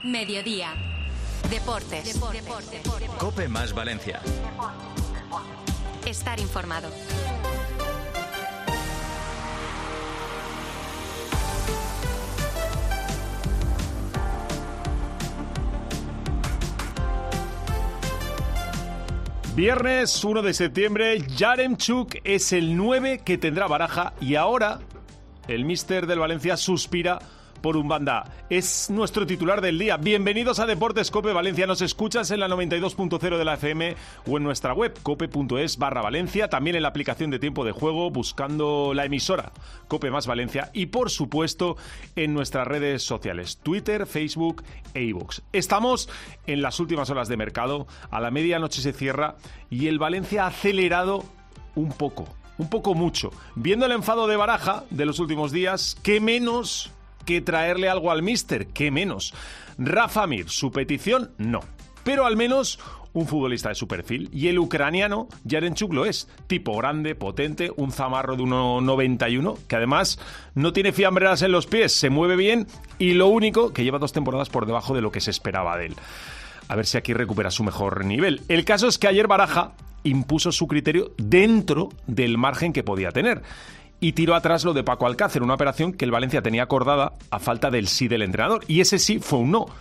Mediodía. Deportes. COPE más Valencia. Estar informado. Viernes 1 de septiembre, Yaremchuk es el 9 que tendrá Baraja y ahora el míster del Valencia suspira por un banda. Es nuestro titular del día. Bienvenidos a Deportes COPE Valencia. Nos escuchas en la 92.0 de la FM o en nuestra web cope.es/Valencia. También en la aplicación de Tiempo de Juego buscando la emisora COPE más Valencia. Y por supuesto en nuestras redes sociales Twitter, Facebook e iVoox. Estamos en las últimas horas de mercado. A la medianoche se cierra y el Valencia ha acelerado un poco mucho. Viendo el enfado de Baraja de los últimos días, ¿qué menos que traerle algo al míster? ¿Qué menos? Rafa Mir, su petición, no. Pero al menos un futbolista de su perfil. Y el ucraniano Yaremchuk lo es. Tipo grande, potente, un zamarro de 1,91, que además no tiene fiambreras en los pies, se mueve bien y lo único, que lleva 2 temporadas por debajo de lo que se esperaba de él. A ver si aquí recupera su mejor nivel. El caso es que ayer Baraja impuso su criterio dentro del margen que podía tener y tiró atrás lo de Paco Alcácer, una operación que el Valencia tenía acordada a falta del sí del entrenador, y ese sí fue un no.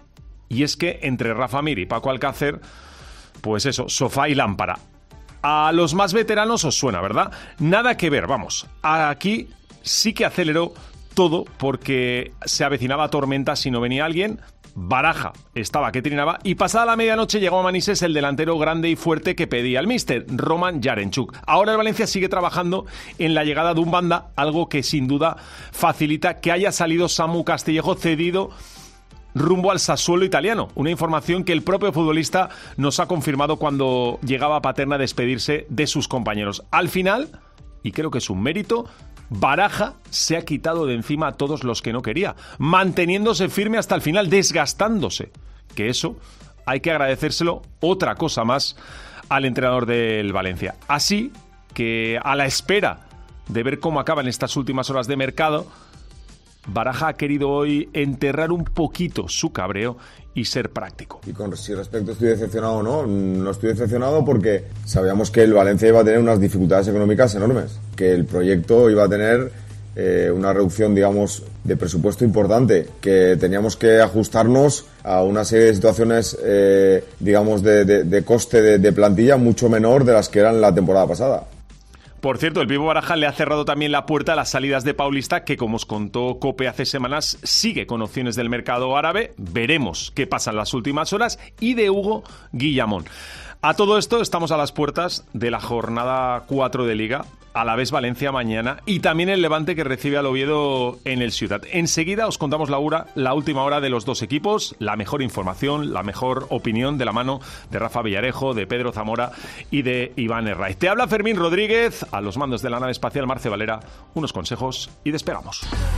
Y es que entre Rafa Mir y Paco Alcácer, pues eso, sofá y lámpara. A los más veteranos os suena, ¿verdad? Nada que ver, vamos. Aquí sí que aceleró todo porque se avecinaba tormenta si no venía alguien. Baraja estaba que trinaba y pasada la medianoche llegó a Manises el delantero grande y fuerte que pedía el míster, Roman Yaremchuk. Ahora el Valencia sigue trabajando en la llegada de un banda, algo que sin duda facilita que haya salido Samu Castillejo cedido rumbo al Sassuolo italiano. Una información que el propio futbolista nos ha confirmado cuando llegaba a Paterna a despedirse de sus compañeros. Al final, y creo que es un mérito, Baraja se ha quitado de encima a todos los que no quería, manteniéndose firme hasta el final, desgastándose. Que eso hay que agradecérselo otra cosa más al entrenador del Valencia. Así que a la espera de ver cómo acaban estas últimas horas de mercado, Baraja ha querido hoy enterrar un poquito su cabreo y ser práctico. Y con si respecto estoy decepcionado o no, no estoy decepcionado porque sabíamos que el Valencia iba a tener unas dificultades económicas enormes, que el proyecto iba a tener una reducción, digamos, de presupuesto importante, que teníamos que ajustarnos a una serie de situaciones, digamos, de coste de plantilla mucho menor de las que eran la temporada pasada. Por cierto, el Vivo Baraja le ha cerrado también la puerta a las salidas de Paulista, que como os contó COPE hace semanas, sigue con opciones del mercado árabe. Veremos qué pasa en las últimas horas. Y de Hugo Guillamón. A todo esto estamos a las puertas de la jornada 4 de Liga. Alavés Valencia mañana y también el Levante que recibe al Oviedo en el Ciutat. Enseguida os contamos la última hora de los dos equipos, la mejor información, la mejor opinión de la mano de Rafa Villarejo, de Pedro Zamora y de Iván Herraiz. Te habla Fermín Rodríguez, a los mandos de la nave espacial Marce Valera, unos consejos y despegamos.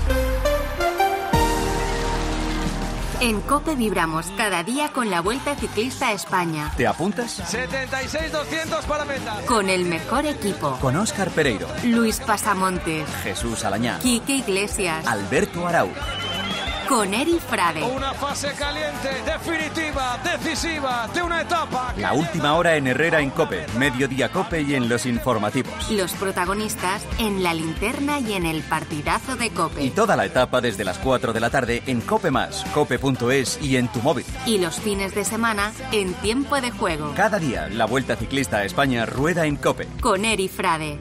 En COPE vibramos cada día con la Vuelta Ciclista a España. ¿Te apuntas? 76-200 para meta. Con el mejor equipo. Con Óscar Pereiro, Luis Pasamontes, Jesús Alañá, Quique Iglesias, Alberto Arau. Con Eri Frade. Una fase caliente, definitiva, decisiva, de una etapa. La última hora en Herrera en COPE, Mediodía COPE y en los informativos. Los protagonistas en la linterna y en el partidazo de COPE. Y toda la etapa desde las 4 de la tarde en COPE+, cope.es y en tu móvil. Y los fines de semana en Tiempo de Juego. Cada día la Vuelta Ciclista a España rueda en COPE. Con Eri Frade.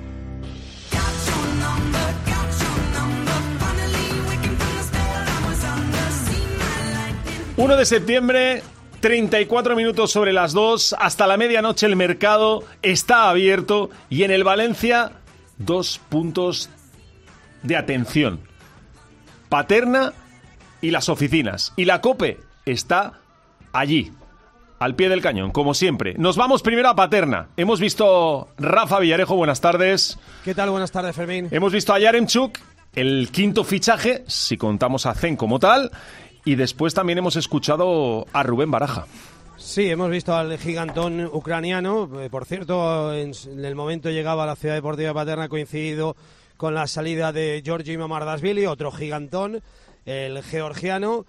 1 de septiembre, 34 minutos sobre las 2, hasta la medianoche el mercado está abierto y en el Valencia 2 puntos de atención. Paterna y las oficinas. Y la COPE está allí, al pie del cañón, como siempre. Nos vamos primero a Paterna. Hemos visto Rafa Villarejo, buenas tardes. ¿Qué tal? Buenas tardes, Fermín. Hemos visto a Yaremchuk, el quinto fichaje, si contamos a Zen como tal. Y después también hemos escuchado a Rubén Baraja. Sí, hemos visto al gigantón ucraniano. Por cierto, en el momento llegaba a la Ciudad Deportiva de Paterna, coincidido con la salida de Georgi Mamardashvili, otro gigantón. el georgiano,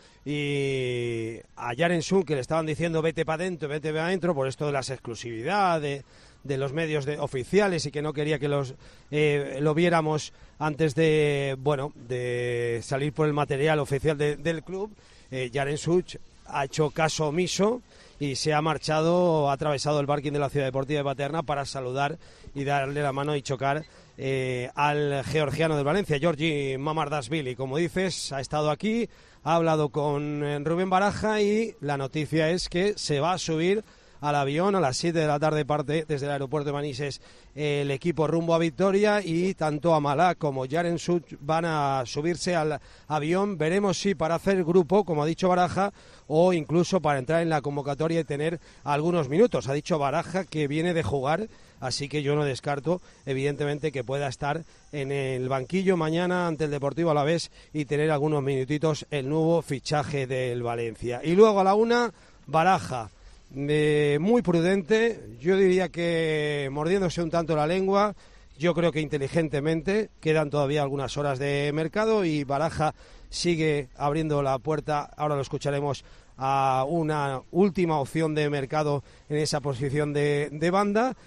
y a Yaremchuk, que le estaban diciendo vete para adentro, por esto de las exclusividades de los medios oficiales, y que no quería que lo viéramos antes de salir por el material oficial del club. Yaremchuk ha hecho caso omiso y se ha marchado, ha atravesado el parking de la Ciudad Deportiva de Paterna para saludar y darle la mano y chocar al georgiano del Valencia, Giorgi Mamardashvili. Como dices, ha estado aquí, ha hablado con Rubén Baraja, y la noticia es que se va a subir al avión a las 7 de la tarde, parte desde el aeropuerto de Manises el equipo rumbo a Vitoria, y tanto Amalá como Yaremchuk van a subirse al avión. Veremos si para hacer grupo, como ha dicho Baraja, o incluso para entrar en la convocatoria y tener algunos minutos. Ha dicho Baraja que viene de jugar, así que yo no descarto, evidentemente, que pueda estar en el banquillo mañana ante el Deportivo Alavés y tener algunos minutitos el nuevo fichaje del Valencia. Y luego a la 1, Baraja, muy prudente, yo diría que mordiéndose un tanto la lengua. Yo creo que inteligentemente, quedan todavía algunas horas de mercado y Baraja sigue abriendo la puerta, ahora lo escucharemos, a una última opción de mercado en esa posición de banda,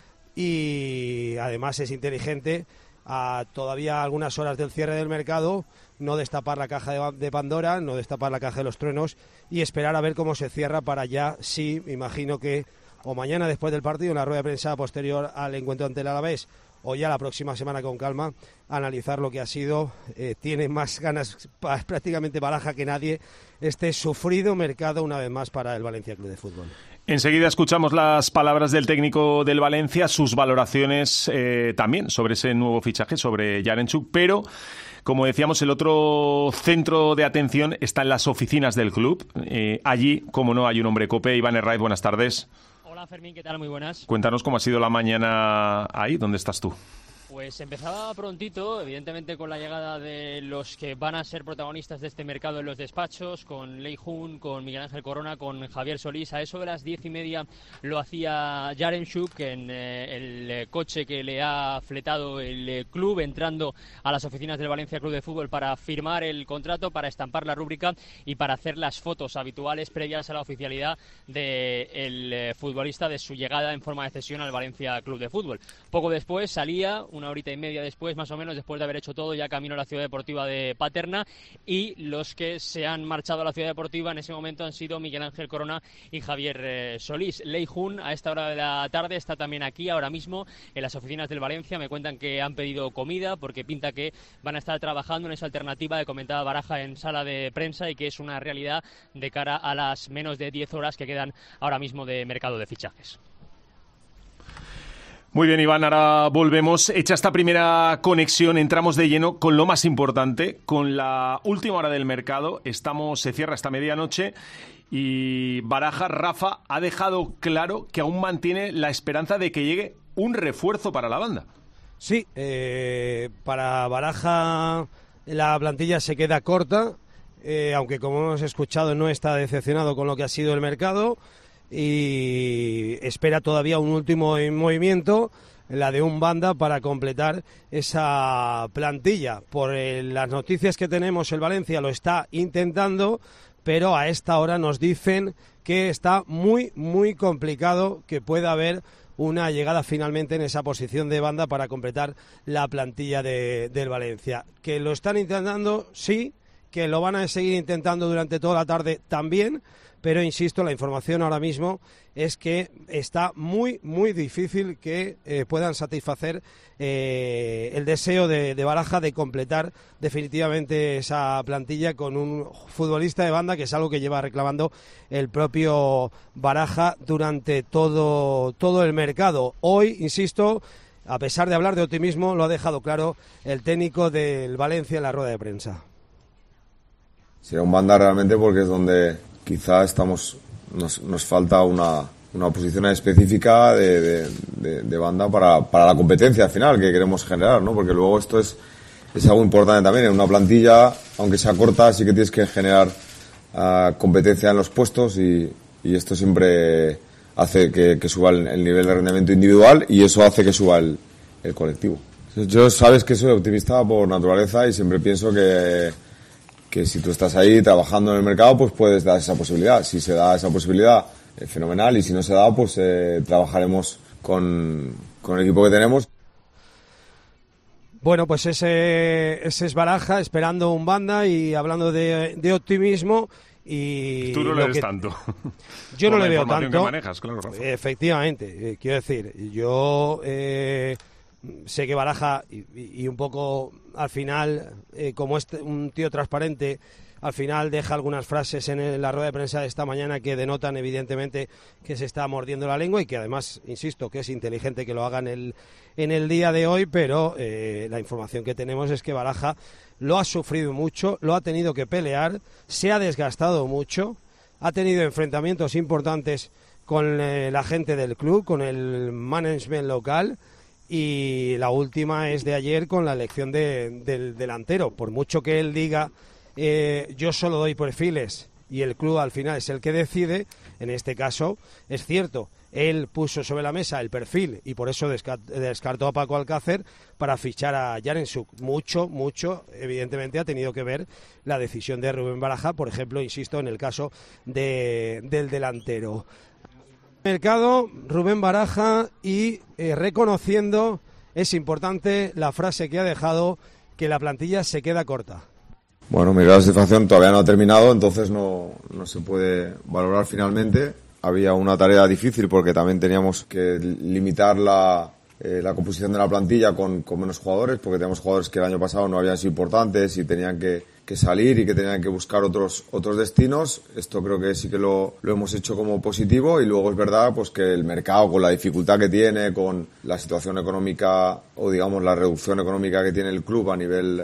y además es inteligente, a todavía algunas horas del cierre del mercado, no destapar la caja de Pandora, no destapar la caja de los truenos, y esperar a ver cómo se cierra para ya, sí, me imagino que o mañana después del partido, en la rueda de prensa posterior al encuentro ante el Alavés, o ya la próxima semana con calma, analizar lo que ha sido. Tiene más ganas prácticamente Baraja que nadie este sufrido mercado una vez más para el Valencia Club de Fútbol. Enseguida escuchamos las palabras del técnico del Valencia, sus valoraciones también sobre ese nuevo fichaje, sobre Yaremchuk, pero como decíamos, el otro centro de atención está en las oficinas del club. Allí, como no, hay un hombre COPE. Iván Herraiz, buenas tardes. Hola Fermín, ¿qué tal? Muy buenas. Cuéntanos cómo ha sido la mañana ahí, ¿dónde estás tú? Pues empezaba prontito, evidentemente con la llegada de los que van a ser protagonistas de este mercado en los despachos, con Lei Jun, con Miguel Ángel Corona, con Javier Solís. A eso de las 10:30 lo hacía Yaremchuk en el coche que le ha fletado el club, entrando a las oficinas del Valencia Club de Fútbol para firmar el contrato, para estampar la rúbrica y para hacer las fotos habituales previas a la oficialidad del futbolista, de su llegada en forma de cesión al Valencia Club de Fútbol. Poco después salía, una horita y media después, más o menos, después de haber hecho todo, ya camino a la Ciudad Deportiva de Paterna, y los que se han marchado a la Ciudad Deportiva en ese momento han sido Miguel Ángel Corona y Javier Solís. Lei Jun, a esta hora de la tarde, está también aquí ahora mismo en las oficinas del Valencia. Me cuentan que han pedido comida porque pinta que van a estar trabajando en esa alternativa que comentaba Baraja en sala de prensa, y que es una realidad de cara a las menos de 10 horas que quedan ahora mismo de mercado de fichajes. Muy bien, Iván, ahora volvemos. Hecha esta primera conexión, entramos de lleno con lo más importante, con la última hora del mercado. Se cierra esta medianoche y Baraja, Rafa, ha dejado claro que aún mantiene la esperanza de que llegue un refuerzo para la banda. Sí, para Baraja la plantilla se queda corta, aunque como hemos escuchado no está decepcionado con lo que ha sido el mercado, y espera todavía un último movimiento, la de un banda, para completar esa plantilla. Por las noticias que tenemos, el Valencia lo está intentando, pero a esta hora nos dicen que está muy, muy complicado que pueda haber una llegada finalmente en esa posición de banda para completar la plantilla del Valencia. Que lo están intentando, sí, que lo van a seguir intentando durante toda la tarde también, pero insisto, la información ahora mismo es que está muy, muy difícil que puedan satisfacer el deseo de Baraja de completar definitivamente esa plantilla con un futbolista de banda, que es algo que lleva reclamando el propio Baraja durante todo el mercado. Hoy, insisto, a pesar de hablar de optimismo, lo ha dejado claro el técnico del Valencia en la rueda de prensa. Será un banda realmente porque es donde quizá nos falta una posición específica de banda para la competencia final que queremos generar, ¿no? Porque luego esto es algo importante también. En una plantilla, aunque sea corta, sí que tienes que generar competencia en los puestos, y esto siempre hace que suba el nivel de rendimiento individual, y eso hace que suba el colectivo. Yo sabes que soy optimista por naturaleza y siempre pienso que que si tú estás ahí trabajando en el mercado, pues puedes dar esa posibilidad. Si se da esa posibilidad, fenomenal, y si no se da, pues trabajaremos con el equipo que tenemos. Bueno, pues ese es Baraja, esperando un Banda y hablando de optimismo. Y tú no le ves tanto. Yo no le veo tanto. Que manejas, claro, Rafa. Efectivamente, quiero decir, yo sé que Baraja y un poco al final, como un tío transparente, al final deja algunas frases en la rueda de prensa de esta mañana que denotan evidentemente que se está mordiendo la lengua y que además, insisto, que es inteligente que lo haga en el día de hoy, pero la información que tenemos es que Baraja lo ha sufrido mucho, lo ha tenido que pelear, se ha desgastado mucho, ha tenido enfrentamientos importantes con la gente del club, con el management local, y la última es de ayer con la elección del delantero. Por mucho que él diga yo solo doy perfiles y el club al final es el que decide, en este caso es cierto, él puso sobre la mesa el perfil y por eso descartó a Paco Alcácer para fichar a Yaremchuk. Mucho, evidentemente ha tenido que ver la decisión de Rubén Baraja, por ejemplo, insisto, en el caso del delantero. Mercado, Rubén Baraja, y reconociendo, es importante la frase que ha dejado, que la plantilla se queda corta. Bueno, mira, la situación todavía no ha terminado, entonces no se puede valorar finalmente. Había una tarea difícil porque también teníamos que limitar la composición de la plantilla con menos jugadores, porque teníamos jugadores que el año pasado no habían sido importantes y tenían que salir y que tenían que buscar otros destinos. Esto creo que sí que lo hemos hecho como positivo, y luego es verdad pues que el mercado, con la dificultad que tiene, con la situación económica o digamos la reducción económica que tiene el club a nivel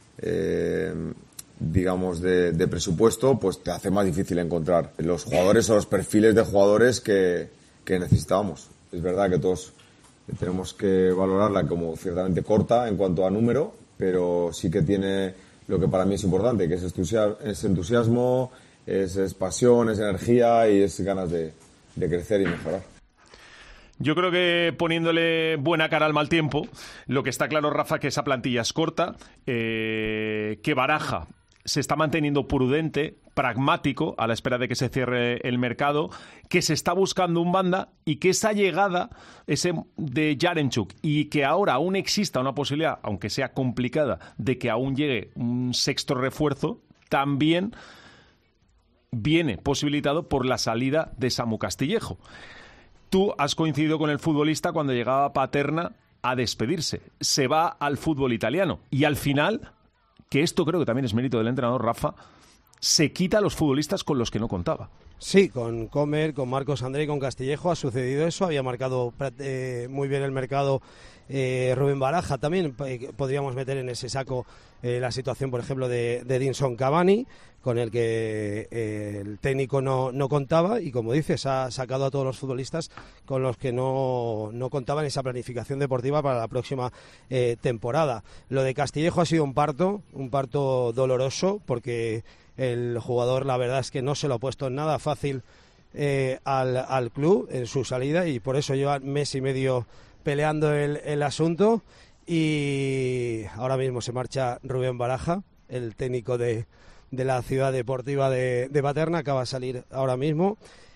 digamos de presupuesto, pues te hace más difícil encontrar los jugadores o los perfiles de jugadores que necesitábamos. Es verdad que todos tenemos que valorarla como ciertamente corta en cuanto a número, pero sí que tiene lo que para mí es importante, que es entusiasmo, es pasión, es energía y es ganas de crecer y mejorar. Yo creo que poniéndole buena cara al mal tiempo, lo que está claro, Rafa, que esa plantilla es corta, que Baraja se está manteniendo prudente, pragmático, a la espera de que se cierre el mercado, que se está buscando un Banda y que esa llegada de Yaremchuk y que ahora aún exista una posibilidad, aunque sea complicada, de que aún llegue un sexto refuerzo, también viene posibilitado por la salida de Samu Castillejo. Tú has coincidido con el futbolista cuando llegaba Paterna a despedirse. Se va al fútbol italiano y al final, que esto creo que también es mérito del entrenador Rafa, se quita a los futbolistas con los que no contaba. Sí, con Comer, con Marcos André y con Castillejo ha sucedido eso. Había marcado muy bien el mercado Rubén Baraja. También podríamos meter en ese saco la situación, por ejemplo, de Edinson Cavani, con el que el técnico no contaba, y como dices, ha sacado a todos los futbolistas con los que no contaban esa planificación deportiva para la próxima temporada. Lo de Castillejo ha sido un parto doloroso, porque el jugador, la verdad es que no se lo ha puesto nada fácil al club en su salida, y por eso lleva mes y medio peleando el asunto, y ahora mismo se marcha Rubén Baraja, el técnico de la ciudad deportiva de Paterna, acaba de salir ahora mismo,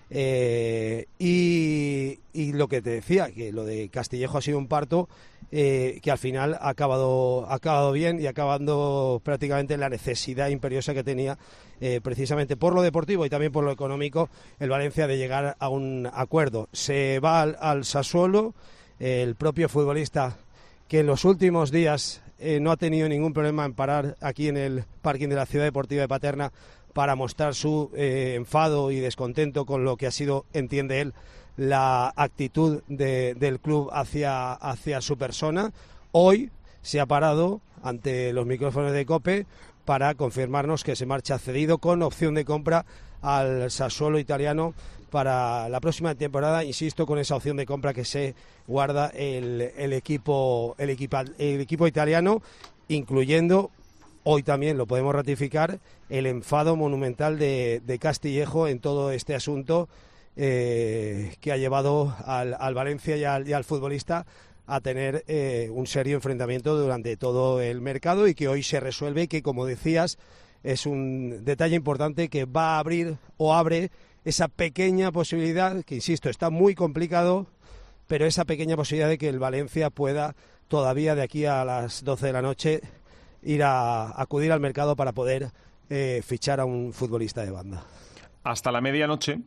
y lo que te decía, que lo de Castillejo ha sido un parto que al final ha acabado bien, y acabando prácticamente la necesidad imperiosa que tenía precisamente por lo deportivo y también por lo económico el Valencia de llegar a un acuerdo. Se va al Sassuolo, el propio futbolista, que en los últimos días no ha tenido ningún problema en parar aquí en el parking de la ciudad deportiva de Paterna para mostrar su enfado y descontento con lo que ha sido, entiende él, la actitud del club hacia su persona. Hoy se ha parado ante los micrófonos de COPE para confirmarnos que se marcha cedido con opción de compra al Sassuolo italiano para la próxima temporada, insisto, con esa opción de compra que se guarda el equipo italiano, incluyendo, hoy también lo podemos ratificar, el enfado monumental de Castillejo en todo este asunto que ha llevado al Valencia y al futbolista a tener un serio enfrentamiento durante todo el mercado, y que hoy se resuelve, y que, como decías, es un detalle importante que va a abrir o abre esa pequeña posibilidad, que insisto, está muy complicado, pero esa pequeña posibilidad de que el Valencia pueda todavía de aquí a las 12 de la noche ir a acudir al mercado para poder fichar a un futbolista de banda. Hasta la medianoche,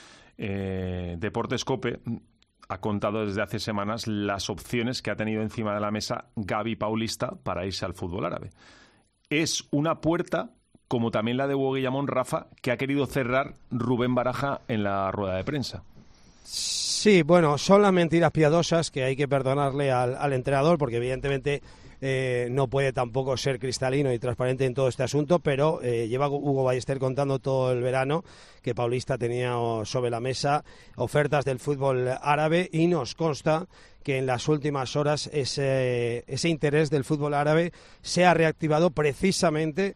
Deportes COPE ha contado desde hace semanas las opciones que ha tenido encima de la mesa Gavi Paulista para irse al fútbol árabe. Es una puerta, como también la de Hugo Guillamón, Rafa, que ha querido cerrar Rubén Baraja en la rueda de prensa. Sí, bueno, son las mentiras piadosas que hay que perdonarle al entrenador, porque evidentemente no puede tampoco ser cristalino y transparente en todo este asunto, pero lleva Hugo Ballester contando todo el verano que Paulista tenía sobre la mesa ofertas del fútbol árabe, y nos consta que en las últimas horas ese interés del fútbol árabe se ha reactivado precisamente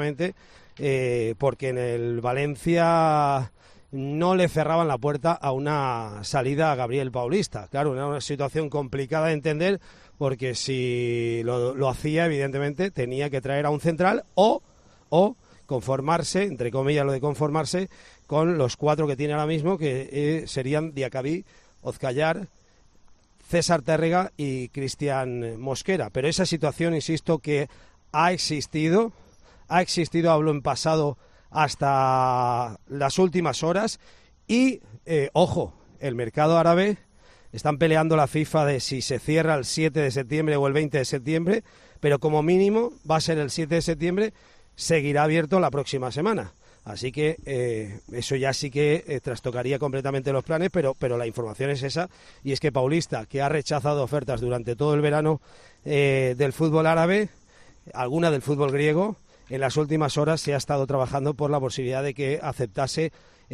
porque en el Valencia no le cerraban la puerta a una salida a Gabriel Paulista. Claro, era una situación complicada de entender, porque si lo hacía, evidentemente tenía que traer a un central o conformarse, entre comillas lo de conformarse, con los 4 que tiene ahora mismo, que serían Diacabí, Ozcayar, César Térrega y Cristian Mosquera. Pero esa situación, insisto, que ha existido, hablo en pasado, hasta las últimas horas. Y ojo, el mercado árabe, están peleando la FIFA de si se cierra el 7 de septiembre o el 20 de septiembre, pero como mínimo va a ser el 7 de septiembre, seguirá abierto la próxima semana. Así que eso ya sí que trastocaría completamente los planes, pero la información es esa, y es que Paulista, que ha rechazado ofertas durante todo el verano del fútbol árabe, alguna del fútbol griego, en las últimas horas se ha estado trabajando por la posibilidad de que aceptase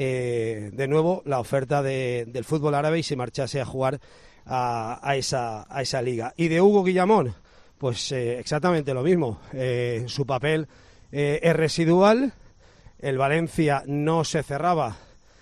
de nuevo la oferta del fútbol árabe y se marchase a jugar a esa liga. Y de Hugo Guillamón, pues exactamente lo mismo. Su papel es residual. El Valencia no se cerraba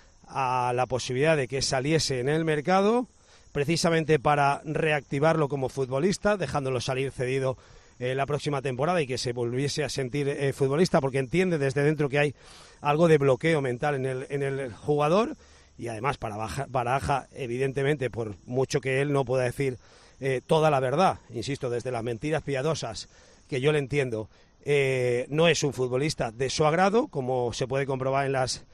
a la posibilidad de que saliese en el mercado, precisamente para reactivarlo como futbolista, dejándolo salir cedido la próxima temporada y que se volviese a sentir futbolista, porque entiende desde dentro que hay algo de bloqueo mental en el jugador. Y además para Baraja, evidentemente, por mucho que él no pueda decir toda la verdad, insisto, desde las mentiras piadosas, que yo le entiendo, no es un futbolista de su agrado, como se puede comprobar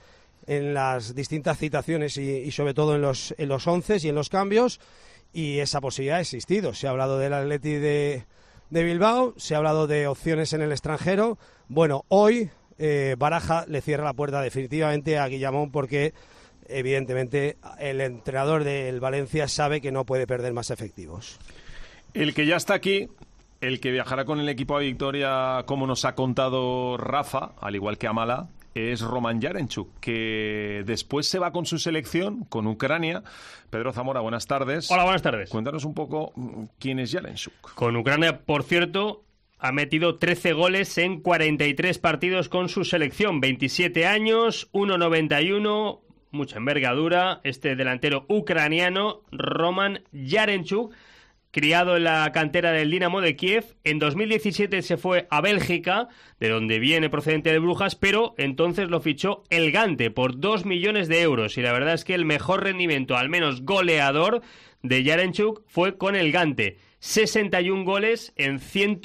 en las distintas citaciones y sobre todo en los onces y en los cambios, y esa posibilidad ha existido. Se ha hablado del Atleti de Bilbao, se ha hablado de opciones en el extranjero. Bueno, hoy Baraja le cierra la puerta definitivamente a Guillamón, porque evidentemente el entrenador del Valencia sabe que no puede perder más efectivos. El que ya está aquí, el que viajará con el equipo a Victoria, como nos ha contado Rafa, al igual que Amala, es Roman Yarenchuk, que después se va con su selección, con Ucrania. Pedro Zamora, buenas tardes. Hola, buenas tardes. Cuéntanos un poco quién es Yarenchuk. Con Ucrania, por cierto, ha metido 13 goles en 43 partidos con su selección. 27 años, 1,91, mucha envergadura. Este delantero ucraniano, Roman Yarenchuk, criado en la cantera del Dinamo de Kiev. En 2017 se fue a Bélgica, de donde viene procedente de Brujas, pero entonces lo fichó el Gante por 2 millones de euros. Y la verdad es que el mejor rendimiento, al menos goleador, de Yarenchuk fue con el Gante. 61 goles en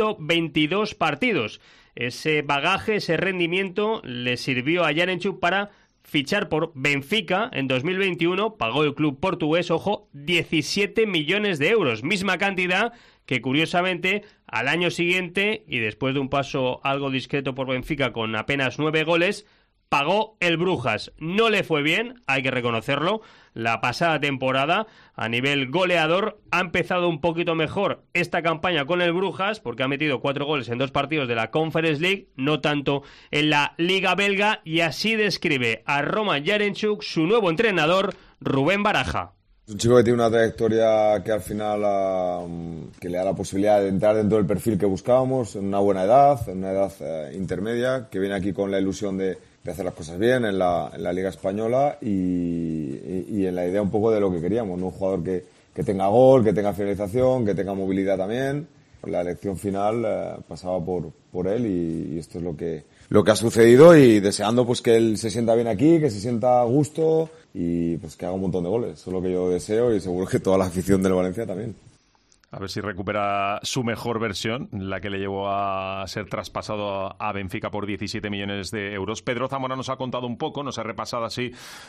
122 partidos. Ese bagaje, ese rendimiento le sirvió a Yarenchuk para fichar por Benfica en 2021, pagó el club portugués, ojo, 17 millones de euros, misma cantidad que curiosamente al año siguiente, y después de un paso algo discreto por Benfica con apenas 9 goles, pagó el Brujas. No le fue bien, hay que reconocerlo, la pasada temporada. A nivel goleador ha empezado un poquito mejor esta campaña con el Brujas, porque ha metido 4 goles en 2 partidos de la Conference League, no tanto en la Liga Belga, y así describe a Roman Yarenchuk su nuevo entrenador, Rubén Baraja. Es un chico que tiene una trayectoria que al final que le da la posibilidad de entrar dentro del perfil que buscábamos, en una buena edad, en una edad intermedia, que viene aquí con la ilusión de hacer las cosas bien en la Liga Española y en la idea un poco de lo que queríamos, ¿no? Un jugador que tenga gol, que tenga finalización, que tenga movilidad también. La elección final pasaba por él y esto es lo lo que ha sucedido y deseando pues que él se sienta bien aquí, que se sienta a gusto y pues que haga un montón de goles. Eso es lo que yo deseo y seguro que toda la afición del Valencia también. A ver si recupera su mejor versión, la que le llevó a ser traspasado a Benfica por 17 millones de euros. Pedro Zamora nos ha contado un poco, nos ha repasado así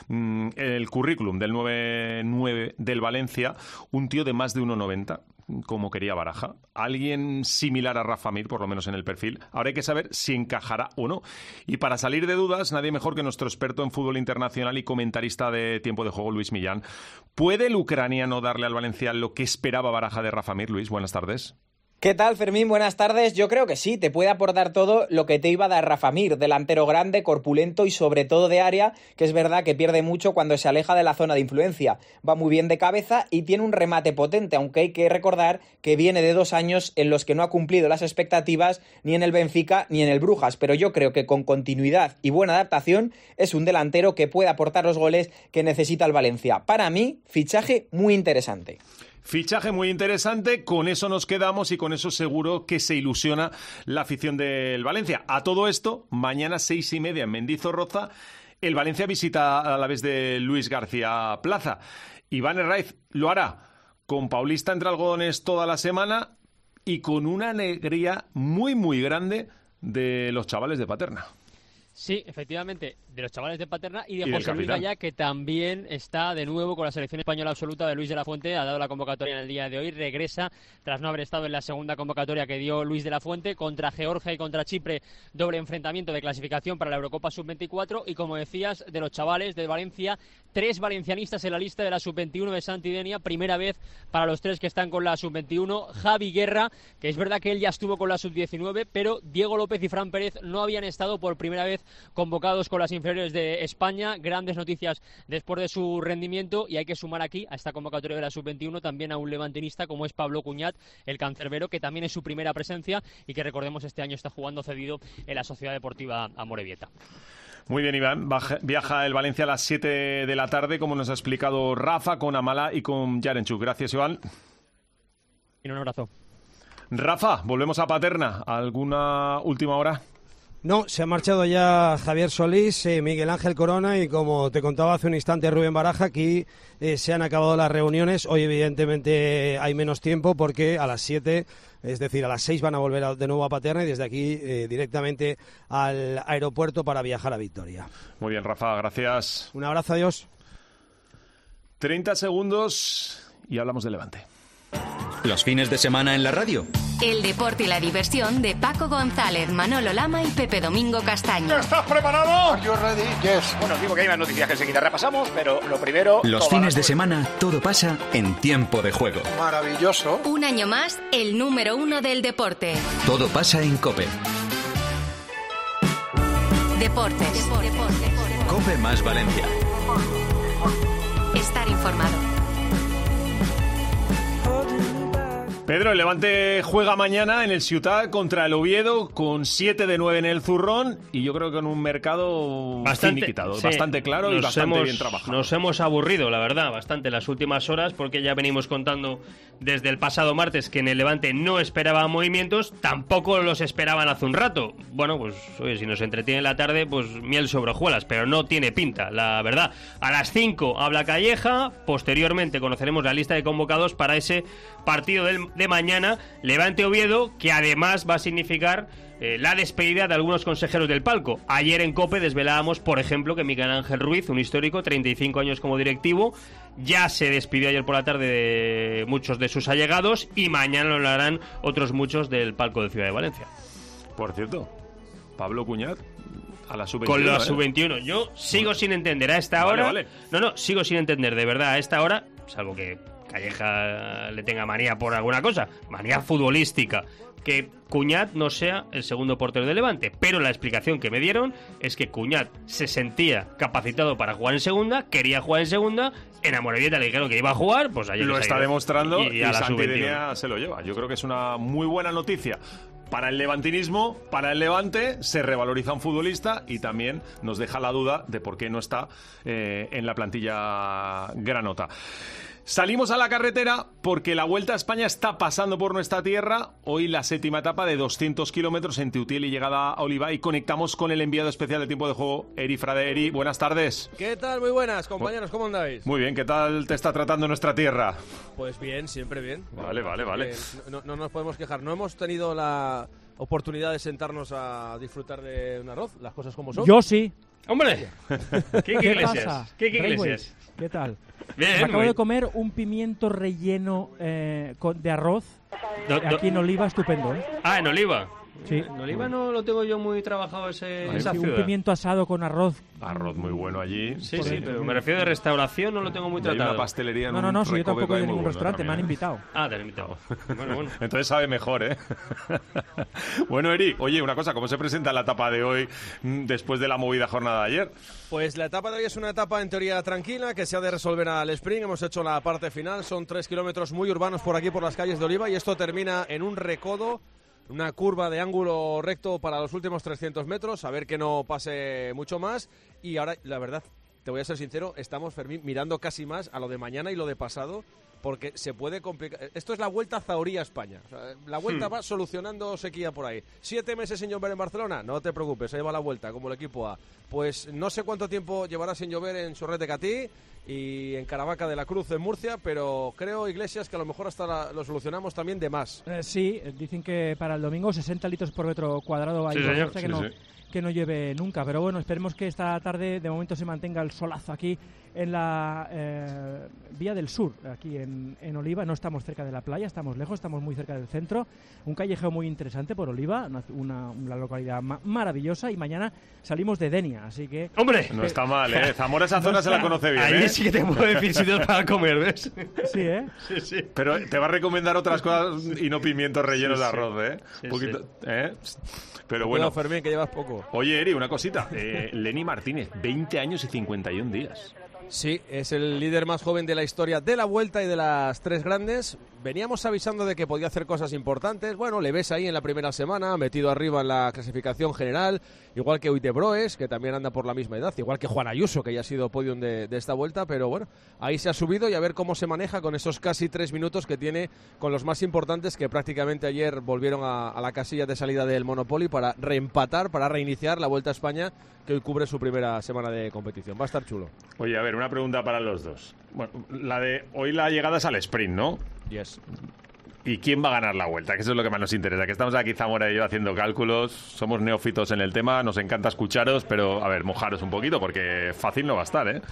el currículum del 9-9 del Valencia. Un tío de más de 1,90, como quería Baraja. Alguien similar a Rafa Mir, por lo menos en el perfil. Ahora hay que saber si encajará o no. Y para salir de dudas, nadie mejor que nuestro experto en fútbol internacional y comentarista de Tiempo de Juego, Luis Millán. ¿Puede el ucraniano darle al Valencia lo que esperaba Baraja de Rafa Mir? Luis, buenas tardes. ¿Qué tal, Fermín? Buenas tardes. Yo creo que sí, te puede aportar todo lo que te iba a dar Rafa Mir, delantero grande, corpulento y sobre todo de área, que es verdad que pierde mucho cuando se aleja de la zona de influencia. Va muy bien de cabeza y tiene un remate potente, aunque hay que recordar que viene de 2 años en los que no ha cumplido las expectativas ni en el Benfica ni en el Brujas, pero yo creo que con continuidad y buena adaptación es un delantero que puede aportar los goles que necesita el Valencia. Para mí, fichaje muy interesante. Fichaje muy interesante, con eso nos quedamos y con eso seguro que se ilusiona la afición del Valencia. A todo esto, mañana 6:30 en Mendizorroza, el Valencia visita a la vez de Luis García Plaza. Iván Herraiz lo hará con Paulista entre algodones toda la semana y con una alegría muy muy grande de los chavales de Paterna. Sí, efectivamente, de los chavales de Paterna y de José Luis Gallá, que también está de nuevo con la selección española absoluta de Luis de la Fuente. Ha dado la convocatoria en el día de hoy, regresa tras no haber estado en la segunda convocatoria que dio Luis de la Fuente contra Georgia y contra Chipre, doble enfrentamiento de clasificación para la Eurocopa Sub-24. Y como decías, de los chavales de Valencia, 3 valencianistas en la lista de la Sub-21 de Santidenia, primera vez para los 3 que están con la Sub-21. Javi Guerra, que es verdad que él ya estuvo con la Sub-19, pero Diego López y Fran Pérez no habían estado por primera vez convocados con las inferiores de España. Grandes noticias después de su rendimiento, y hay que sumar aquí a esta convocatoria de la Sub-21 también a un levantinista como es Pablo Cuñat, el cancerbero, que también es su primera presencia y que recordemos este año está jugando cedido en la Sociedad Deportiva Amorebieta. Muy bien, Iván. Viaja el Valencia a las 7 de la tarde, como nos ha explicado Rafa, con Amala y con Yarenchuk. Gracias, Iván. Y un abrazo. Rafa, volvemos a Paterna. ¿Alguna última hora? No, se ha marchado ya Javier Solís, Miguel Ángel Corona y, como te contaba hace un instante, Rubén Baraja. Aquí se han acabado las reuniones. Hoy evidentemente hay menos tiempo porque a las 7, es decir, a las 6 van a volver de nuevo a Paterna y desde aquí directamente al aeropuerto para viajar a Vitoria. Muy bien, Rafa, gracias. Un abrazo, adiós. 30 segundos y hablamos de Levante. Los fines de semana en la radio. El deporte y la diversión de Paco González, Manolo Lama y Pepe Domingo Castaño. ¿Estás preparado? ¿Are you ready? Yes. Bueno, digo que hay más noticias que enseguida repasamos, pero lo primero... Los fines de semana, todo pasa en Tiempo de Juego. Maravilloso. Un año más, el número 1 del deporte. Todo pasa en COPE. Deportes. COPE más Valencia. Estar informado. Pedro, el Levante juega mañana en el Ciutat contra el Oviedo con 7 de 9 en el zurrón y yo creo que en un mercado finiquitado, sí, bastante claro y bastante bien trabajado. Nos hemos aburrido, la verdad, bastante las últimas horas, porque ya venimos contando desde el pasado martes que en el Levante no esperaban movimientos, tampoco los esperaban hace un rato. Bueno, pues oye, si nos entretiene la tarde, pues miel sobre hojuelas, pero no tiene pinta, la verdad. A las 5 habla Calleja, posteriormente conoceremos la lista de convocados para ese partido de mañana, Levante-Oviedo, que además va a significar la despedida de algunos consejeros del palco. Ayer en COPE desvelábamos, por ejemplo, que Miguel Ángel Ruiz, un histórico, 35 años como directivo, ya se despidió ayer por la tarde de muchos de sus allegados y mañana lo harán otros muchos del palco de Ciudad de Valencia. Por cierto, Pablo Cuñat a la Sub-21. Con la Sub-21. Yo sigo sin entender a esta hora. Vale. No, sigo sin entender de verdad a esta hora, salvo que Calleja le tenga manía por alguna cosa, manía futbolística, que Cuñat no sea el segundo portero de Levante. Pero la explicación que me dieron es que Cuñat se sentía capacitado para jugar en segunda, quería jugar en segunda, en Amorebieta le dijeron que iba a jugar, pues ayer lo está demostrando y a la Santidenia se lo lleva. Yo creo que es una muy buena noticia para el levantinismo, para el Levante. Se revaloriza un futbolista y también nos deja la duda de por qué no está en la plantilla granota. Salimos a la carretera porque la Vuelta a España está pasando por nuestra tierra. Hoy la 7ª etapa de 200 kilómetros en Teutiel y llegada a Oliva. Y conectamos con el enviado especial de Tiempo de Juego, Eri Frade. Eri, buenas tardes. ¿Qué tal? Muy buenas, compañeros. ¿Cómo andáis? Muy bien, ¿qué tal te está tratando nuestra tierra? Pues bien, siempre bien. Vale. No nos podemos quejar. No hemos tenido la oportunidad de sentarnos a disfrutar de un arroz, las cosas como son. Yo sí. ¡Hombre! ¿Qué Iglesias? pasa? ¿Qué Iglesias? ¿Qué tal? Bien, Me acabo de comer un pimiento relleno de arroz aquí en Oliva, estupendo, ¿eh? Ah, en Oliva. Sí. En Oliva no lo tengo yo muy trabajado esa Sí, un ciudad. pimiento asado con arroz. Arroz muy bueno allí. Sí, pero me refiero de restauración, no lo tengo muy Y hay tratado. una pastelería en No, un si yo tampoco Recoveco he ido a muy ningún bueno restaurante, me han también, ¿eh? invitado. Ah, te han invitado. Bueno. Entonces sabe mejor, ¿eh? Bueno, Eri, oye, una cosa, ¿cómo se presenta la etapa de hoy después de la movida jornada de ayer? Pues la etapa de hoy es una etapa en teoría tranquila que se ha de resolver al sprint. Hemos hecho la parte final, son 3 kilómetros muy urbanos por aquí, por las calles de Oliva, y esto termina en un recodo, una curva de ángulo recto para los últimos 300 metros, a ver que no pase mucho más. Y ahora, la verdad, te voy a ser sincero, estamos, Fermín, mirando casi más a lo de mañana y lo de pasado, porque se puede complicar. Esto es la Vuelta Zauría España. O sea, la Vuelta va solucionando sequía por ahí. 7 meses sin llover en Barcelona, no te preocupes, ahí va la Vuelta, como el equipo A. Pues no sé cuánto tiempo llevará sin llover en Sorret de Catí y en Caravaca de la Cruz en Murcia, pero creo, Iglesias, que a lo mejor hasta lo solucionamos también de más. Sí, dicen que para el domingo 60 litros por metro cuadrado hay, Sí, señor. o sea que no llueve nunca, pero bueno, esperemos que esta tarde de momento se mantenga el solazo aquí en la Vía del Sur, aquí en Oliva. No estamos cerca de la playa, estamos lejos, estamos muy cerca del centro. Un callejeo muy interesante por Oliva, una localidad maravillosa, y mañana salimos de Denia, así que... ¡Hombre! No está mal, ¿eh? Zamora esa zona se la conoce bien, Ahí ¿eh? sí que te puedo decir sitios para comer, ¿ves? Sí, ¿eh? Sí. Pero te va a recomendar otras cosas y no pimientos rellenos de arroz, ¿eh? Sí, Un poquito, sí. ¿eh? Pero Bueno, bueno. Fermín, que llevas poco. Oye, Eri, una cosita. Lenny Martínez, 20 años y 51 días. Sí, es el líder más joven de la historia de la Vuelta y de las 3 grandes. Veníamos avisando de que podía hacer cosas importantes. Bueno, le ves ahí en la primera semana, metido arriba en la clasificación general, igual que Uite Broes, que también anda por la misma edad, igual que Juan Ayuso, que ya ha sido podium de esta Vuelta, pero bueno, ahí se ha subido y a ver cómo se maneja con esos casi 3 minutos que tiene con los más importantes, que prácticamente ayer volvieron a la casilla de salida del Monopoly para reempatar, para reiniciar la Vuelta a España, que hoy cubre su primera semana de competición. Va a estar chulo. Oye, a ver, una pregunta para los dos. Bueno, hoy la llegada es al sprint, ¿no? Yes. ¿Y quién va a ganar la Vuelta? Que eso es lo que más nos interesa. Que estamos aquí, Zamora y yo, haciendo cálculos. Somos neófitos en el tema, nos encanta escucharos, pero, a ver, mojaros un poquito, porque fácil no va a estar, ¿eh?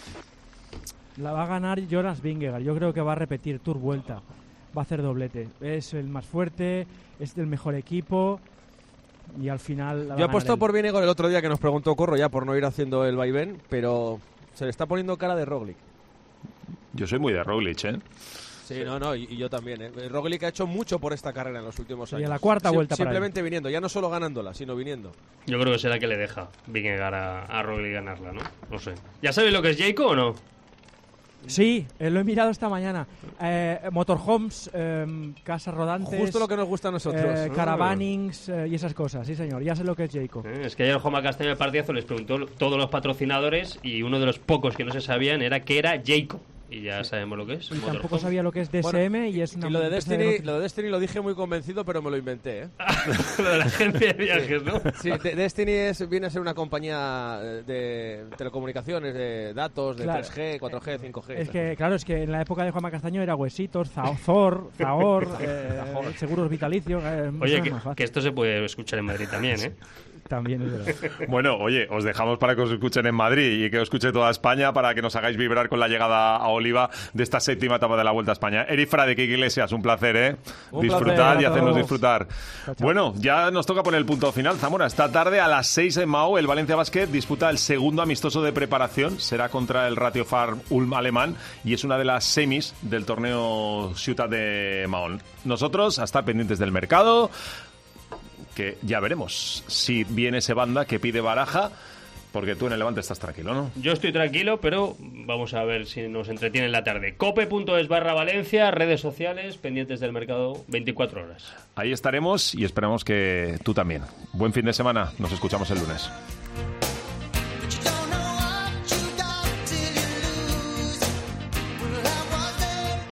La va a ganar Jonas Vingegaard. Yo creo que va a repetir Tour Vuelta. Va a hacer doblete. Es el más fuerte, es del mejor equipo y al final... Yo he puesto por Vingegaard el otro día, que nos preguntó Corro, ya por no ir haciendo el vaivén, pero se le está poniendo cara de Roglic. Yo soy muy de Roglic, ¿eh? Sí, y yo también, ¿eh? Roglic ha hecho mucho por esta carrera en los últimos años. Y a la cuarta vuelta para simplemente viniendo, ya no solo ganándola, sino viniendo. Yo creo que será que le deja Vingegaard a Roglic ganarla, ¿no? No sé. ¿Ya sabéis lo que es Jayco o no? Sí, lo he mirado esta mañana. Motorhomes, casas rodantes... Justo lo que nos gusta a nosotros. Caravanings y esas cosas, sí señor. Ya sé lo que es Jayco. Es que ayer Juanma Castaño de Partidazo les preguntó todos los patrocinadores y uno de los pocos que no se sabían era que era Jayco. Y ya sabemos lo que es. Y tampoco sabía lo que es DSM y es una... Y lo de Destiny lo dije muy convencido, pero me lo inventé, ¿eh? Lo de la agencia de viajes, ¿no? Sí, Destiny viene a ser una compañía de telecomunicaciones, de datos, de 3G, 4G, 5G. Es que, claro, es que en la época de Juanma Castaño era Huesitos, Zahor, seguros vitalicios... Oye, que esto se puede escuchar en Madrid también, ¿eh? También es verdad. Bueno, oye, os dejamos para que os escuchen en Madrid y que os escuche toda España, para que nos hagáis vibrar con la llegada a Oliva de esta 7ª etapa de la Vuelta a España. Eri Frade, que Iglesias, un placer, ¿eh? Disfrutar y hacernos disfrutar. Chao. Bueno, ya nos toca poner el punto final, Zamora. Esta tarde a las 6 en Mao, el Valencia Basket disputa el segundo amistoso de preparación. Será contra el Ratio Farm Ulm alemán y es una de las semis del torneo Ciutat de Mahón. Nosotros, a estar pendientes del mercado, que ya veremos si viene ese banda que pide Baraja, porque tú en el Levante estás tranquilo, ¿no? Yo estoy tranquilo, pero vamos a ver si nos entretiene en la tarde. cope.es/Valencia, redes sociales, pendientes del mercado, 24 horas. Ahí estaremos y esperamos que tú también. Buen fin de semana, nos escuchamos el lunes.